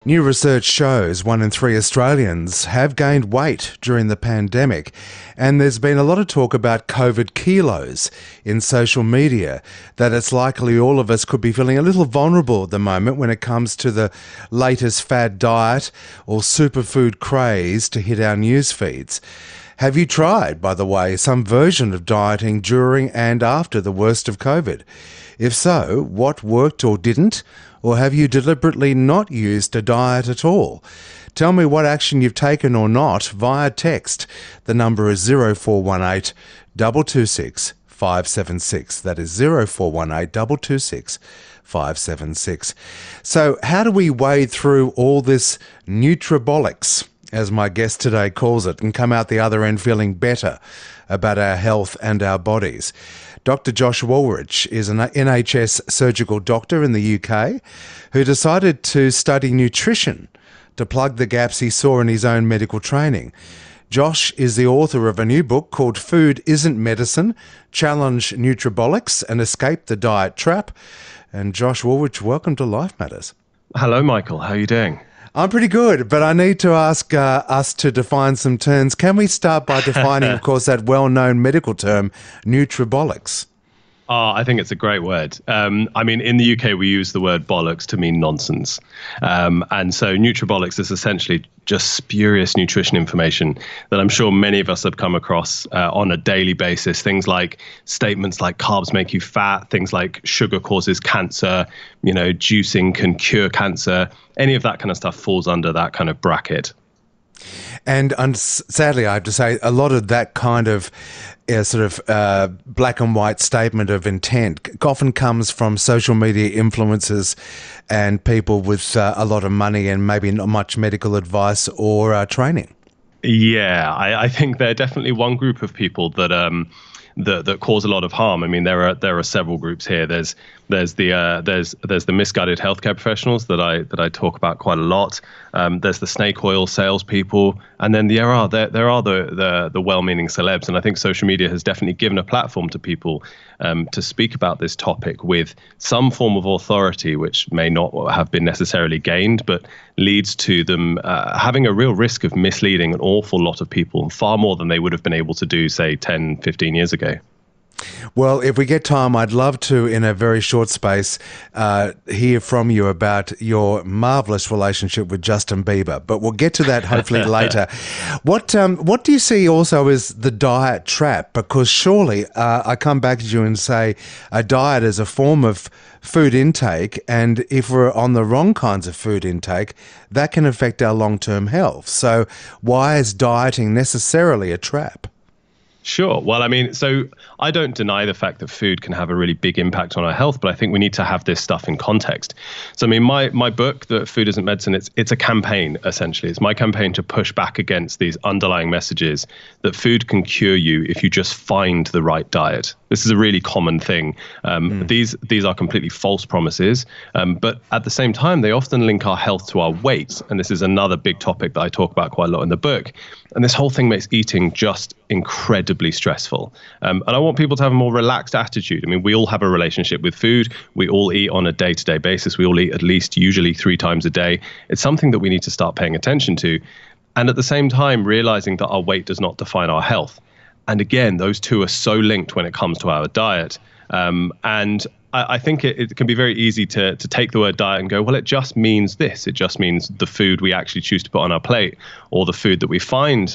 New research shows 1 in 3 Australians have gained weight during the pandemic, and there's been a lot of talk about COVID kilos in social media, that it's likely all of us could be feeling a little vulnerable at the moment when it comes to the latest fad diet or superfood craze to hit our news feeds. Have you tried, by the way, some version of dieting during and after the worst of COVID? If so, what worked or didn't? Or have you deliberately not used a diet at all? Tell me what action you've taken or not via text. The number is 0418 226 576. That is 0418 226 576. So how do we wade through all this nutribolics, as my guest today calls it, and come out the other end feeling better about our health and our bodies? Dr. Josh Woolrich is an NHS surgical doctor in the UK who decided to study nutrition to plug the gaps he saw in his own medical training. Josh is the author of a new book called Food Isn't Medicine: Challenge Nutribolics and Escape the Diet Trap. And Josh Woolrich, welcome to Life Matters. Hello, Michael. How are you doing? I'm pretty good, but I need to ask us to define some terms. Can we start by defining, of course, that well-known medical term, nutribolics? Oh, I think it's a great word. In the UK, we use the word bollocks to mean nonsense. And so nutribolics is essentially just spurious nutrition information that I'm sure many of us have come across on a daily basis. Things like statements like carbs make you fat, things like sugar causes cancer, juicing can cure cancer. Any of that kind of stuff falls under that kind of bracket. And sadly, I have to say, a lot of that kind of black and white statement of intent often comes from social media influencers and people with a lot of money and maybe not much medical advice or training. Yeah, I think they're definitely one group of people that that cause a lot of harm. I mean, there are several groups here. There's the misguided healthcare professionals that I talk about quite a lot. There's the snake oil salespeople, and then there are the well-meaning celebs. And I think social media has definitely given a platform to people to speak about this topic with some form of authority, which may not have been necessarily gained, but leads to them having a real risk of misleading an awful lot of people, far more than they would have been able to do, say, 10, 15 years ago. Well, if we get time, I'd love to, in a very short space, hear from you about your marvellous relationship with Justin Bieber. But we'll get to that hopefully later. What do you see also as the diet trap? Because surely I come back to you and say a diet is a form of food intake, and if we're on the wrong kinds of food intake, that can affect our long-term health. So why is dieting necessarily a trap? Sure. Well, so I don't deny the fact that food can have a really big impact on our health, but I think we need to have this stuff in context. So, my book, The Food Isn't Medicine, it's a campaign, essentially. It's my campaign to push back against these underlying messages that food can cure you if you just find the right diet. This is a really common thing. These are completely false promises, but at the same time, they often link our health to our weight. And this is another big topic that I talk about quite a lot in the book. And this whole thing makes eating just incredibly stressful. And I want people to have a more relaxed attitude. We all have a relationship with food. We all eat on a day-to-day basis. We all eat at least usually 3 times a day. It's something that we need to start paying attention to. And at the same time, realizing that our weight does not define our health. And again, those two are so linked when it comes to our diet. And I think it can be very easy to take the word diet and go, well, it just means this. It just means the food we actually choose to put on our plate, or the food that we find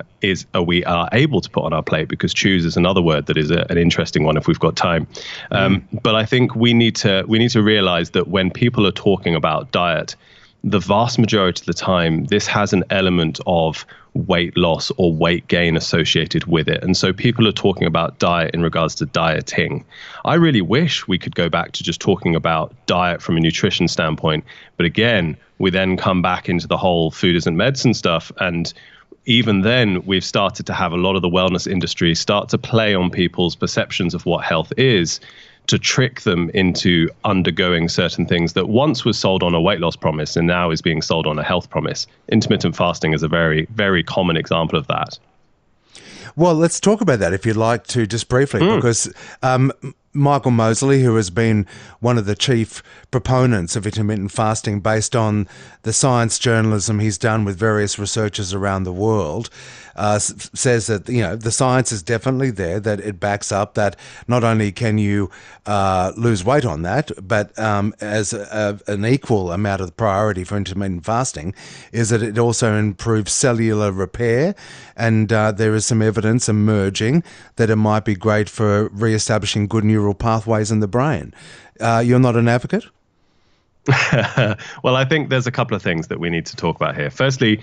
we are able to put on our plate, because choose is another word that is an interesting one if we've got time. But I think we need to realize that when people are talking about diet, the vast majority of the time, this has an element of weight loss or weight gain associated with it. And so people are talking about diet in regards to dieting. I really wish we could go back to just talking about diet from a nutrition standpoint. But again, we then come back into the whole food isn't medicine stuff. And even then, we've started to have a lot of the wellness industry start to play on people's perceptions of what health is, to trick them into undergoing certain things that once was sold on a weight loss promise and now is being sold on a health promise. Intermittent fasting is a very, very common example of that. Well, let's talk about that if you'd like to, just briefly, because Michael Mosley, who has been one of the chief proponents of intermittent fasting based on the science journalism he's done with various researchers around the world, says that, the science is definitely there, that it backs up that not only can you lose weight on that, but as an equal amount of the priority for intermittent fasting is that it also improves cellular repair, and there is some evidence emerging that it might be great for re-establishing good neural pathways in the brain. You're not an advocate? Well, I think there's a couple of things that we need to talk about here. Firstly,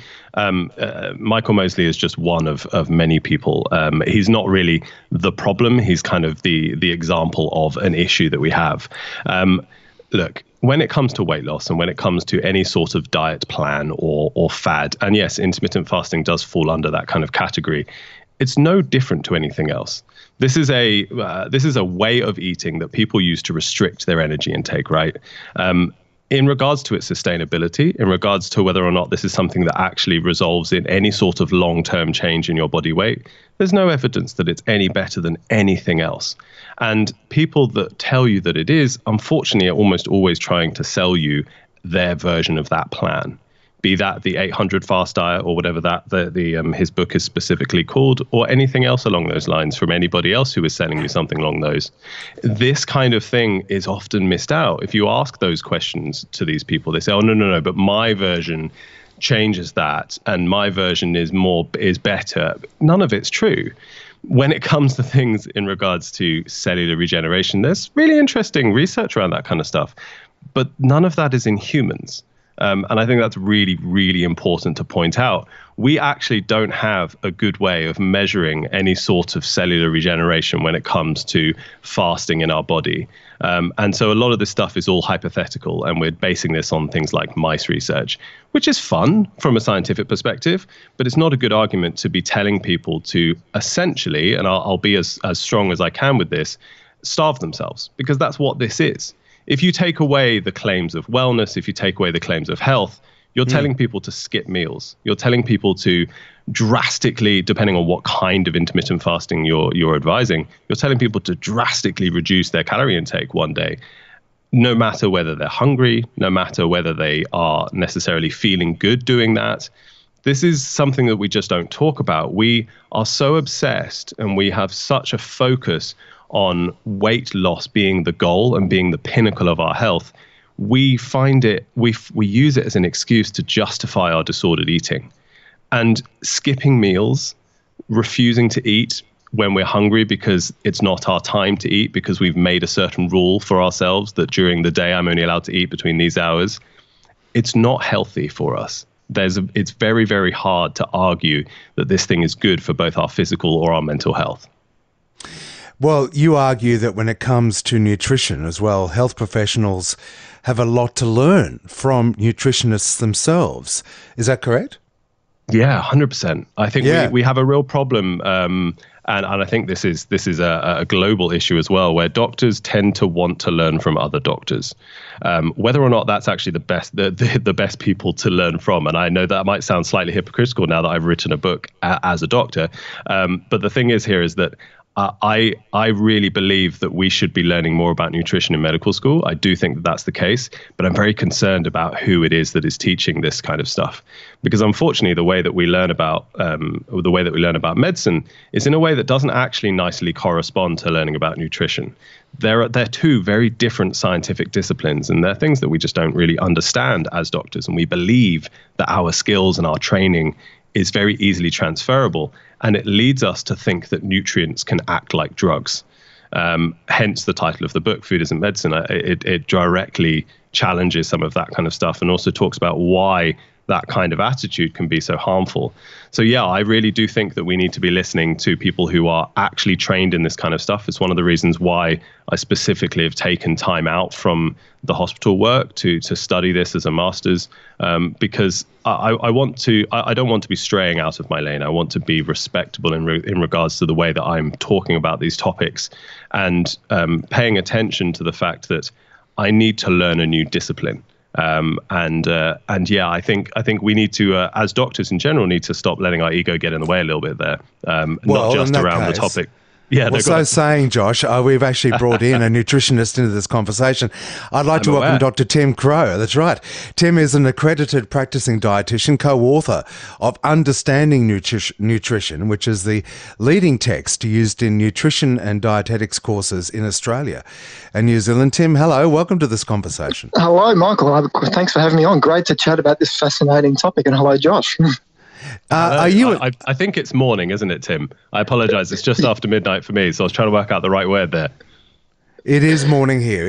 Michael Mosley is just one of many people. He's not really the problem. He's kind of the example of an issue that we have. Look, when it comes to weight loss and when it comes to any sort of diet plan or fad, and yes, intermittent fasting does fall under that kind of category, it's no different to anything else. This is a way of eating that people use to restrict their energy intake, right? In regards to its sustainability, in regards to whether or not this is something that actually resolves in any sort of long-term change in your body weight, there's no evidence that it's any better than anything else. And people that tell you that it is, unfortunately, are almost always trying to sell you their version of that plan. Be that the 800 fast diet or whatever his book is specifically called, or anything else along those lines from anybody else who is selling you something along those. This kind of thing is often missed out. If you ask those questions to these people, they say, oh, no, but my version changes that and my version is better. None of it's true. When it comes to things in regards to cellular regeneration, there's really interesting research around that kind of stuff, but none of that is in humans. And I think that's really, really important to point out. We actually don't have a good way of measuring any sort of cellular regeneration when it comes to fasting in our body. And so a lot of this stuff is all hypothetical, and we're basing this on things like mice research, which is fun from a scientific perspective, but it's not a good argument to be telling people to essentially, and I'll be as strong as I can with this, starve themselves, because that's what this is. If you take away the claims of wellness, if you take away the claims of health, you're telling people to skip meals. You're telling people to drastically, depending on what kind of intermittent fasting you're advising, you're telling people to drastically reduce their calorie intake one day, no matter whether they're hungry, no matter whether they are necessarily feeling good doing that. This is something that we just don't talk about. We are so obsessed and we have such a focus on weight loss being the goal and being the pinnacle of our health. We find it, we use it as an excuse to justify our disordered eating. And skipping meals, refusing to eat when we're hungry because it's not our time to eat, because we've made a certain rule for ourselves that during the day I'm only allowed to eat between these hours, it's not healthy for us. It's very, very hard to argue that this thing is good for both our physical or our mental health. Well, you argue that when it comes to nutrition as well, health professionals have a lot to learn from nutritionists themselves. Is that correct? Yeah, 100%. I think we have a real problem, and I think this is a global issue as well, where doctors tend to want to learn from other doctors, whether or not that's actually the best people to learn from. And I know that might sound slightly hypocritical now that I've written a book as a doctor, but the thing is that I really believe that we should be learning more about nutrition in medical school. I do think that that's the case, but I'm very concerned about who it is that is teaching this kind of stuff, because unfortunately, the way that we learn about medicine is in a way that doesn't actually nicely correspond to learning about nutrition. They're two very different scientific disciplines, and they're things that we just don't really understand as doctors. And we believe that our skills and our training is very easily transferable, and it leads us to think that nutrients can act like drugs. Hence the title of the book, Food Isn't Medicine. It directly challenges some of that kind of stuff and also talks about why that kind of attitude can be so harmful. So yeah, I really do think that we need to be listening to people who are actually trained in this kind of stuff. It's one of the reasons why I specifically have taken time out from the hospital work to study this as a master's, because I don't want to be straying out of my lane. I want to be respectable in regards to the way that I'm talking about these topics, and paying attention to the fact that I need to learn a new discipline. And yeah, I think we need to, as doctors in general, need to stop letting our ego get in the way a little bit there. Not just around the topic. Yeah, Well, so saying, Josh, we've actually brought in a nutritionist into this converstion. I'd like to welcome Dr. Tim Crowe. That's right. Tim is an accredited practicing dietitian, co-author of Understanding Nutrition, which is the leading text used in nutrition and dietetics courses in Australia and New Zealand. Tim, hello. Welcome to this conversation. Hello, Michael. Thanks for having me on. Great to chat about this fascinating topic. And hello, Josh. I think it's morning, isn't it, Tim? I apologise. It's just after midnight for me, so I was trying to work out the right word there. It is morning here.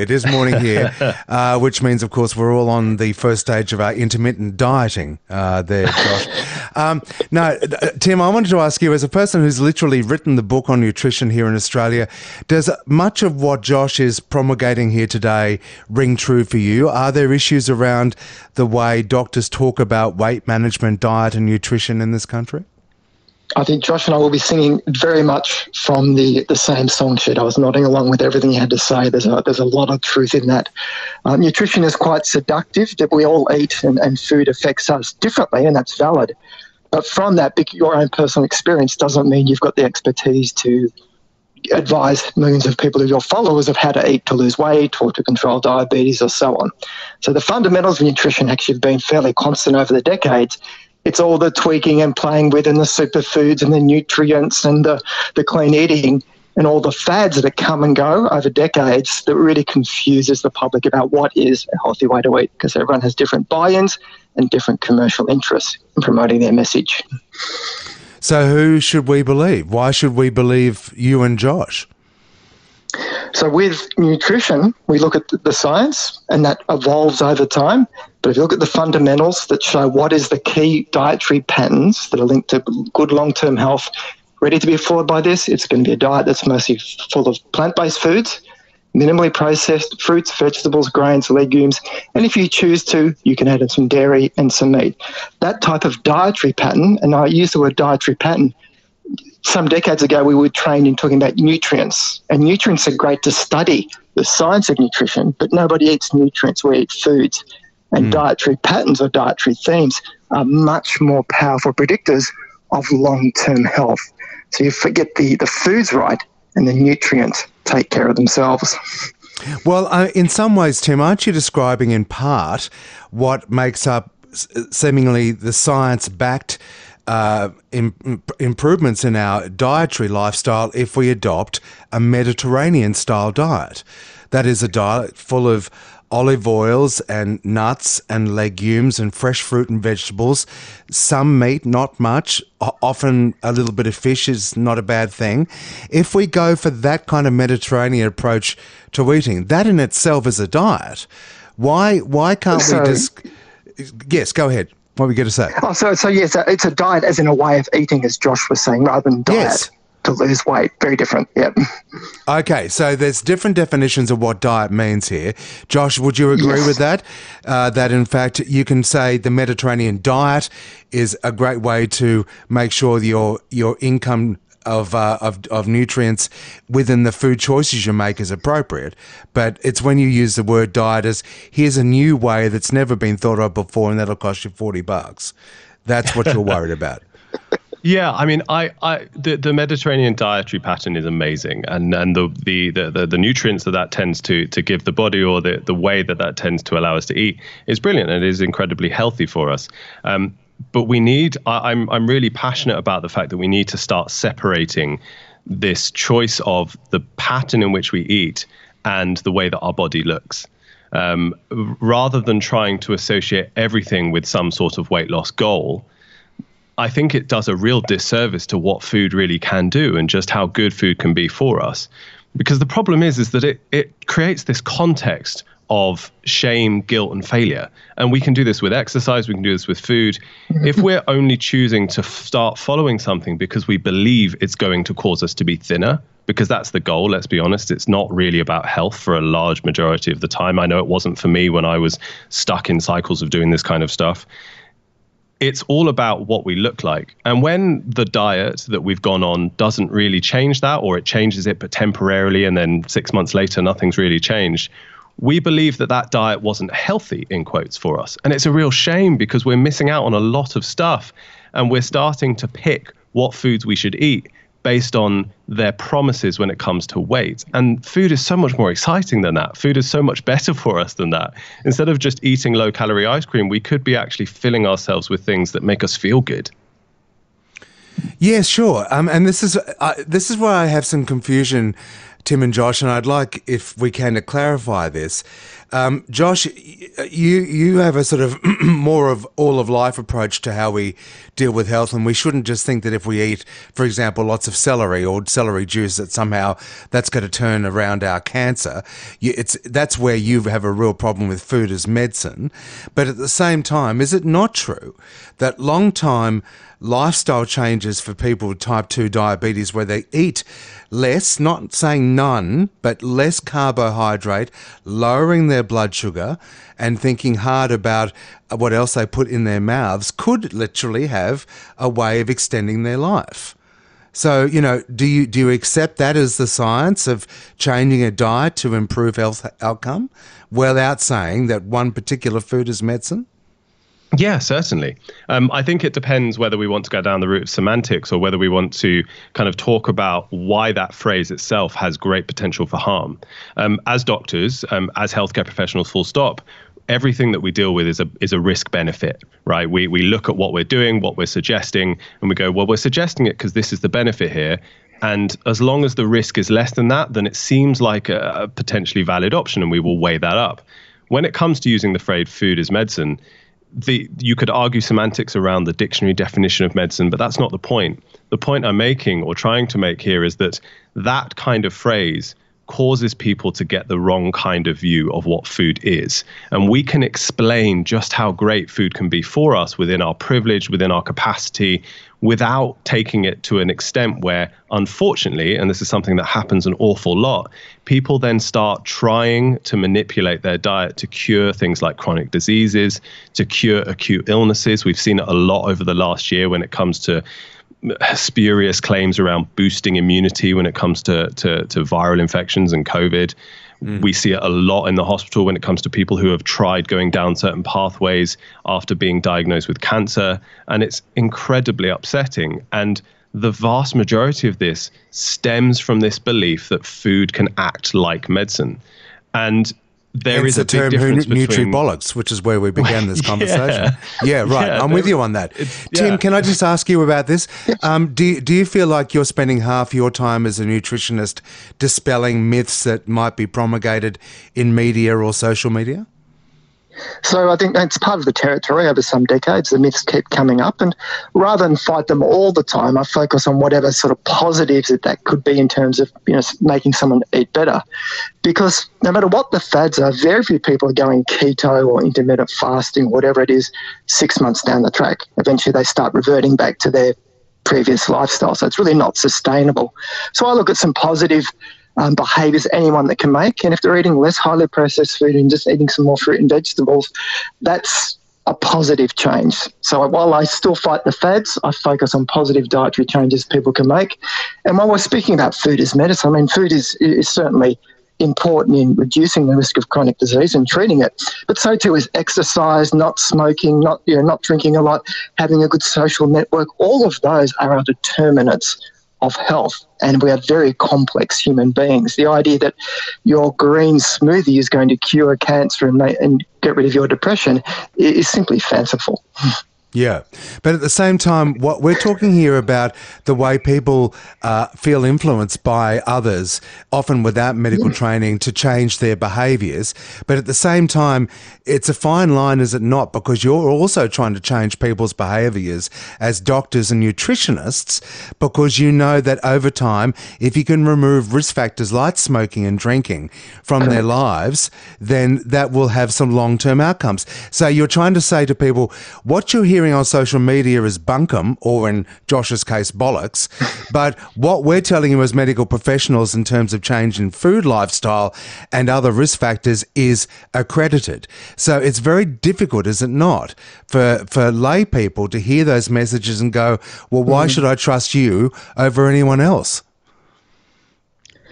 Which means, of course, we're all on the first stage of our intermittent dieting there, Josh. Now, Tim, I wanted to ask you, as a person who's literally written the book on nutrition here in Australia, does much of what Josh is promulgating here today ring true for you? Are there issues around the way doctors talk about weight management, diet and nutrition in this country? I think Josh and I will be singing very much from the same song sheet. I was nodding along with everything you had to say. There's a lot of truth in that. Nutrition is quite seductive, that we all eat and food affects us differently, and that's valid. But from that, your own personal experience doesn't mean you've got the expertise to advise millions of people, of your followers, of how to eat to lose weight or to control diabetes or so on. So the fundamentals of nutrition actually have been fairly constant over the decades. It's all the tweaking and playing with and the superfoods and the nutrients and the clean eating and all the fads that come and go over decades that really confuses the public about what is a healthy way to eat, because everyone has different buy-ins and different commercial interests in promoting their message. So who should we believe? Why should we believe you and Josh? So with nutrition, we look at the science, and that evolves over time. But if you look at the fundamentals that show what is the key dietary patterns that are linked to good long-term health, ready to be followed by this, it's going to be a diet that's mostly full of plant-based foods, minimally processed fruits, vegetables, grains, legumes, and if you choose to, you can add in some dairy and some meat. That type of dietary pattern, and I use the word dietary pattern, some decades ago, we were trained in talking about nutrients, and nutrients are great to study the science of nutrition, but nobody eats nutrients, we eat foods. And dietary patterns or dietary themes are much more powerful predictors of long-term health. So you forget the foods right, and the nutrients take care of themselves. Well, in some ways, Tim, aren't you describing in part what makes up seemingly the science-backed improvements in our dietary lifestyle if we adopt a Mediterranean-style diet? That is a diet full of olive oils and nuts and legumes and fresh fruit and vegetables, some meat, not much, often a little bit of fish is not a bad thing. If we go for that kind of Mediterranean approach to eating, that in itself is a diet. Why can't we just... Yes, go ahead. What were we going to say? So yes, it's a diet as in a way of eating, as Josh was saying, rather than diet. Yes. To lose weight. Very different, yep. Okay, so there's different definitions of what diet means here. Josh, would you agree with that? That in fact you can say the Mediterranean diet is a great way to make sure your income of nutrients within the food choices you make is appropriate. But it's when you use the word diet as here's a new way that's never been thought of before and that'll cost you $40. That's what you're worried about. Yeah, I mean, the Mediterranean dietary pattern is amazing, and the nutrients that tends to give the body, or the way that tends to allow us to eat, is brilliant, and it is incredibly healthy for us. But we need. I'm really passionate about the fact that we need to start separating this choice of the pattern in which we eat and the way that our body looks. Rather than trying to associate everything with some sort of weight loss goal, I think it does a real disservice to what food really can do and just how good food can be for us. Because the problem is that it creates this context of shame, guilt, and failure. And we can do this with exercise, we can do this with food. If we're only choosing to start following something because we believe it's going to cause us to be thinner, because that's the goal, let's be honest, it's not really about health for a large majority of the time. I know it wasn't for me when I was stuck in cycles of doing this kind of stuff. It's all about what we look like. And when the diet that we've gone on doesn't really change that, or it changes it but temporarily, and then 6 months later nothing's really changed, we believe that diet wasn't healthy, in quotes, for us. And it's a real shame, because we're missing out on a lot of stuff, and we're starting to pick what foods we should eat based on their promises when it comes to weight. And food is so much more exciting than that. Food is so much better for us than that. Instead of just eating low-calorie ice cream, we could be actually filling ourselves with things that make us feel good. Yeah, sure. And this is where I have some confusion, Tim and Josh, and I'd like, if we can, to clarify this. Josh, you have a sort of more of all of life approach to how we deal with health, and we shouldn't just think that if we eat, for example, lots of celery or celery juice, that somehow that's going to turn around our cancer. That's where you have a real problem with food as medicine. But at the same time, is it not true that long-time lifestyle changes for people with type 2 diabetes, where they eat less, not saying none, but less carbohydrate, lowering their blood sugar and thinking hard about what else they put in their mouths, could literally have a way of extending their life? So, do you accept that as the science of changing a diet to improve health outcome without saying that one particular food is medicine? Yeah, certainly. I think it depends whether we want to go down the route of semantics or whether we want to kind of talk about why that phrase itself has great potential for harm. As doctors, as healthcare professionals, full stop, everything that we deal with is a risk benefit, right? We look at what we're doing, what we're suggesting, and we go, well, we're suggesting it because this is the benefit here. And as long as the risk is less than that, then it seems like a potentially valid option, and we will weigh that up. When it comes to using the phrase food as medicine, you could argue semantics around the dictionary definition of medicine, but that's not the point. The point I'm making, or trying to make here, is that that kind of phrase causes people to get the wrong kind of view of what food is. And we can explain just how great food can be for us within our privilege, within our capacity, without taking it to an extent where, unfortunately, and this is something that happens an awful lot, people then start trying to manipulate their diet to cure things like chronic diseases, to cure acute illnesses. We've seen it a lot over the last year when it comes to spurious claims around boosting immunity when it comes to viral infections and COVID. We see it a lot in the hospital when it comes to people who have tried going down certain pathways after being diagnosed with cancer. And it's incredibly upsetting. And the vast majority of this stems from this belief that food can act like medicine. And there is a big difference between nutribolics, which is where we began this conversation. Yeah, right. I'm with you on that. Tim, can I just ask you about this? Do you feel like you're spending half your time as a nutritionist dispelling myths that might be promulgated in media or social media? So I think that's part of the territory over some decades. The myths keep coming up, and rather than fight them all the time, I focus on whatever sort of positives that could be in terms of making someone eat better. Because no matter what the fads are, very few people are going keto or intermittent fasting, whatever it is, 6 months down the track. Eventually they start reverting back to their previous lifestyle. So it's really not sustainable. So I look at some positive behaviours anyone that can make, and if they're eating less highly processed food and just eating some more fruit and vegetables, that's a positive change. So while I still fight the fads, I focus on positive dietary changes people can make. And while we're speaking about food as medicine, I mean, food is certainly important in reducing the risk of chronic disease and treating it, but so too is exercise, not smoking, not drinking a lot, having a good social network. All of those are our determinants of health, and we are very complex human beings. The idea that your green smoothie is going to cure cancer and get rid of your depression is simply fanciful. Yeah, but at the same time, what we're talking here about the way people feel influenced by others, often without medical training, to change their behaviours. But at the same time, it's a fine line, is it not? Because you're also trying to change people's behaviours as doctors and nutritionists, because you know that over time, if you can remove risk factors like smoking and drinking from their lives, then that will have some long-term outcomes. So you're trying to say to people, what you're hearing on social media is bunkum, or in Josh's case, bollocks. But what we're telling you as medical professionals in terms of change in food lifestyle and other risk factors is accredited. So it's very difficult, is it not, for lay people to hear those messages and go, well, why should I trust you over anyone else?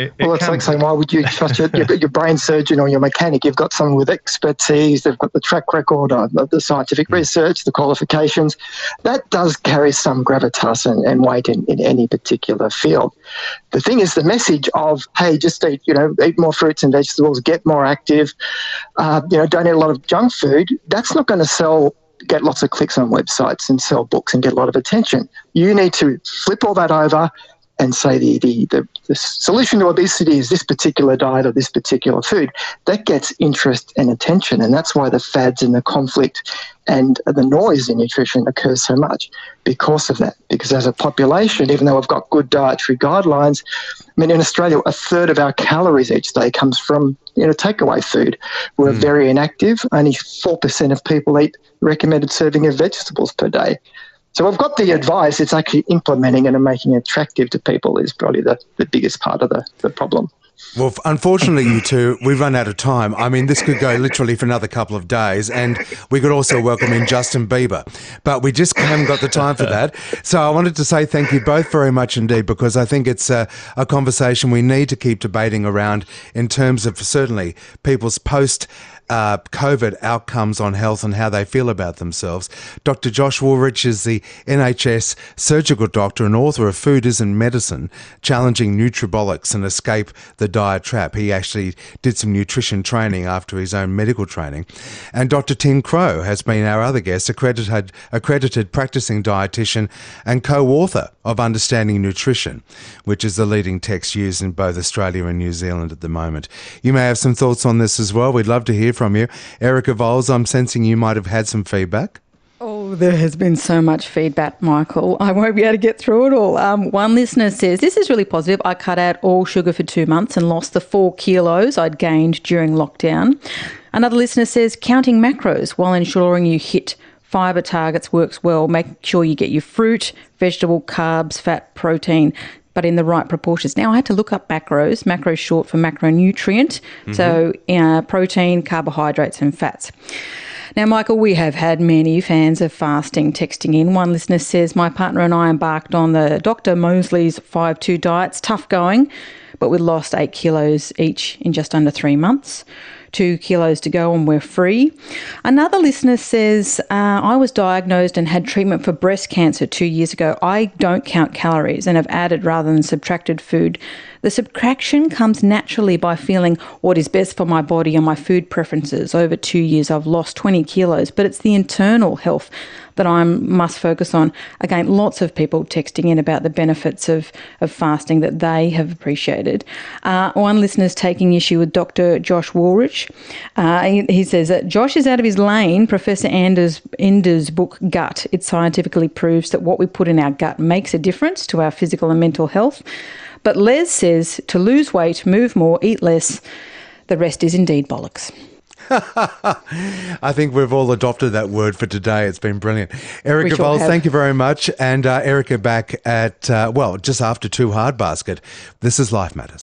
Well, it's like saying, why would you trust your brain surgeon or your mechanic? You've got someone with expertise, they've got the track record of the scientific research, the qualifications. That does carry some gravitas and weight in any particular field. The thing is, the message of, hey, just eat more fruits and vegetables, get more active, don't eat a lot of junk food, that's not going to get lots of clicks on websites and sell books and get a lot of attention. You need to flip all that over and say the solution to obesity is this particular diet or this particular food. That gets interest and attention, and that's why the fads and the conflict and the noise in nutrition occurs so much because of that. Because as a population, even though we've got good dietary guidelines, I mean, in Australia, a third of our calories each day comes from takeaway food. We're very inactive. Only 4% of people eat recommended serving of vegetables per day. So we've got the advice. It's actually implementing it and making it attractive to people is probably the biggest part of the problem. Well, unfortunately, you two, we've run out of time. I mean, this could go literally for another couple of days, and we could also welcome in Justin Bieber, but we just haven't got the time for that. So I wanted to say thank you both very much indeed, because I think it's a conversation we need to keep debating around in terms of certainly people's COVID outcomes on health and how they feel about themselves. Dr. Josh Woolrich is the NHS surgical doctor and author of Food Isn't Medicine, Challenging Nutribolics and Escape the Diet Trap. He actually did some nutrition training after his own medical training. And Dr. Tim Crowe has been our other guest, accredited practicing dietitian and co-author of Understanding Nutrition, which is the leading text used in both Australia and New Zealand at the moment. You may have some thoughts on this as well. We'd love to hear from you. Erica Vowles, I'm sensing you might have had some feedback. Oh, there has been so much feedback, Michael. I won't be able to get through it all. One listener says, this is really positive. I cut out all sugar for 2 months and lost the 4 kilos I'd gained during lockdown. Another listener says, counting macros while ensuring you hit fibre targets works well. Make sure you get your fruit, vegetable, carbs, fat, protein, but in the right proportions. Now, I had to look up macros. Macros short for macronutrient. So protein, carbohydrates and fats. Now, Michael, we have had many fans of fasting texting in. One listener says, my partner and I embarked on the Dr. Mosley's 5-2 diets. Tough going, but we lost 8 kilos each in just under 3 months. 2 kilos to go and we're free. Another listener says, I was diagnosed and had treatment for breast cancer 2 years ago. I don't count calories and have added rather than subtracted food. The subtraction comes naturally by feeling what is best for my body and my food preferences. Over 2 years, I've lost 20 kilos, but it's the internal health that I must focus on. Again, lots of people texting in about the benefits of fasting that they have appreciated. One listener's taking issue with Dr. Josh Woolrich. He says that Josh is out of his lane. Professor Ender's book, Gut, it scientifically proves that what we put in our gut makes a difference to our physical and mental health. But Les says to lose weight, move more, eat less. The rest is indeed bollocks. I think we've all adopted that word for today. It's been brilliant. Erica Vowles, thank you very much. And Erica back at, just after 2 Hard Basket. This is Life Matters.